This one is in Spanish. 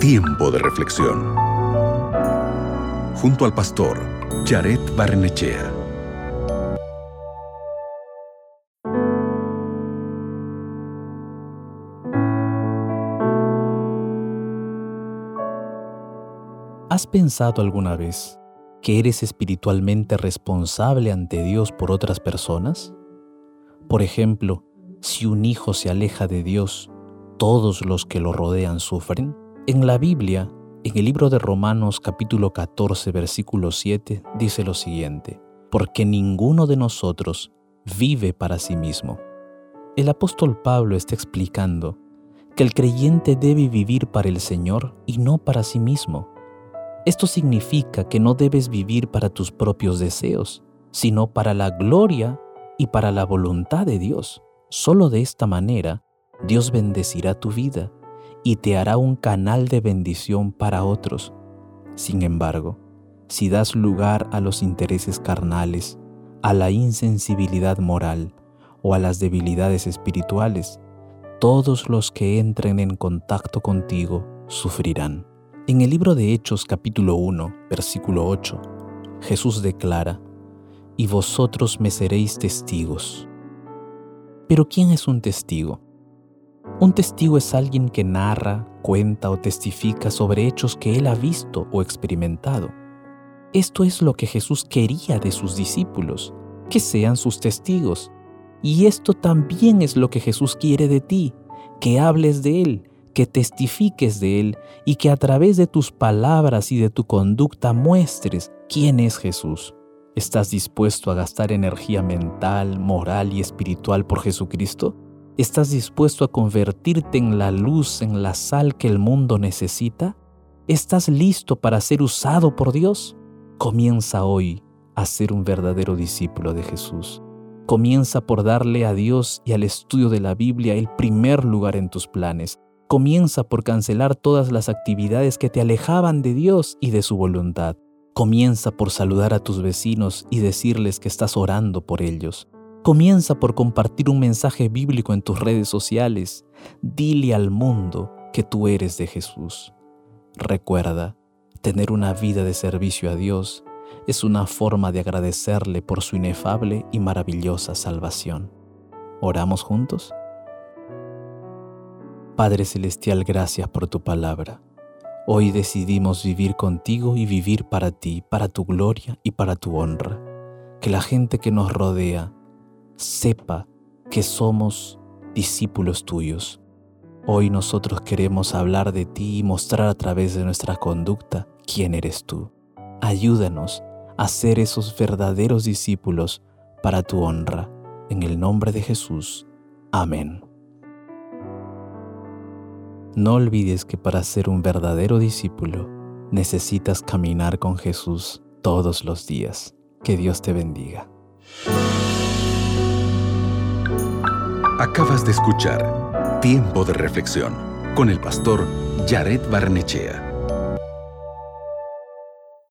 Tiempo de reflexión. Junto al pastor Jared Barrenechea. ¿Has pensado alguna vez que eres espiritualmente responsable ante Dios por otras personas? Por ejemplo, si un hijo se aleja de Dios, ¿todos los que lo rodean sufren? En la Biblia, en el libro de Romanos capítulo 14, versículo 7, dice lo siguiente: porque ninguno de nosotros vive para sí mismo. El apóstol Pablo está explicando que el creyente debe vivir para el Señor y no para sí mismo. Esto significa que no debes vivir para tus propios deseos, sino para la gloria y para la voluntad de Dios. Solo de esta manera, Dios bendecirá tu vida y te hará un canal de bendición para otros. Sin embargo, si das lugar a los intereses carnales, a la insensibilidad moral o a las debilidades espirituales, todos los que entren en contacto contigo sufrirán. En el libro de Hechos capítulo 1, versículo 8, Jesús declara: y vosotros me seréis testigos. Pero ¿quién es un testigo? Un testigo es alguien que narra, cuenta o testifica sobre hechos que él ha visto o experimentado. Esto es lo que Jesús quería de sus discípulos, que sean sus testigos. Y esto también es lo que Jesús quiere de ti, que hables de Él, que testifiques de Él y que a través de tus palabras y de tu conducta muestres quién es Jesús. ¿Estás dispuesto a gastar energía mental, moral y espiritual por Jesucristo? ¿Estás dispuesto a convertirte en la luz, en la sal que el mundo necesita? ¿Estás listo para ser usado por Dios? Comienza hoy a ser un verdadero discípulo de Jesús. Comienza por darle a Dios y al estudio de la Biblia el primer lugar en tus planes. Comienza por cancelar todas las actividades que te alejaban de Dios y de su voluntad. Comienza por saludar a tus vecinos y decirles que estás orando por ellos. Comienza por compartir un mensaje bíblico en tus redes sociales. Dile al mundo que tú eres de Jesús. Recuerda, tener una vida de servicio a Dios es una forma de agradecerle por su inefable y maravillosa salvación. ¿Oramos juntos? Padre Celestial, gracias por tu palabra. Hoy decidimos vivir contigo y vivir para ti, para tu gloria y para tu honra. Que la gente que nos rodea sepa que somos discípulos tuyos. Hoy nosotros queremos hablar de ti y mostrar a través de nuestra conducta quién eres tú. Ayúdanos a ser esos verdaderos discípulos para tu honra. En el nombre de Jesús. Amén. No olvides que para ser un verdadero discípulo necesitas caminar con Jesús todos los días. Que Dios te bendiga. Acabas de escuchar Tiempo de reflexión con el pastor Jared Barrenechea.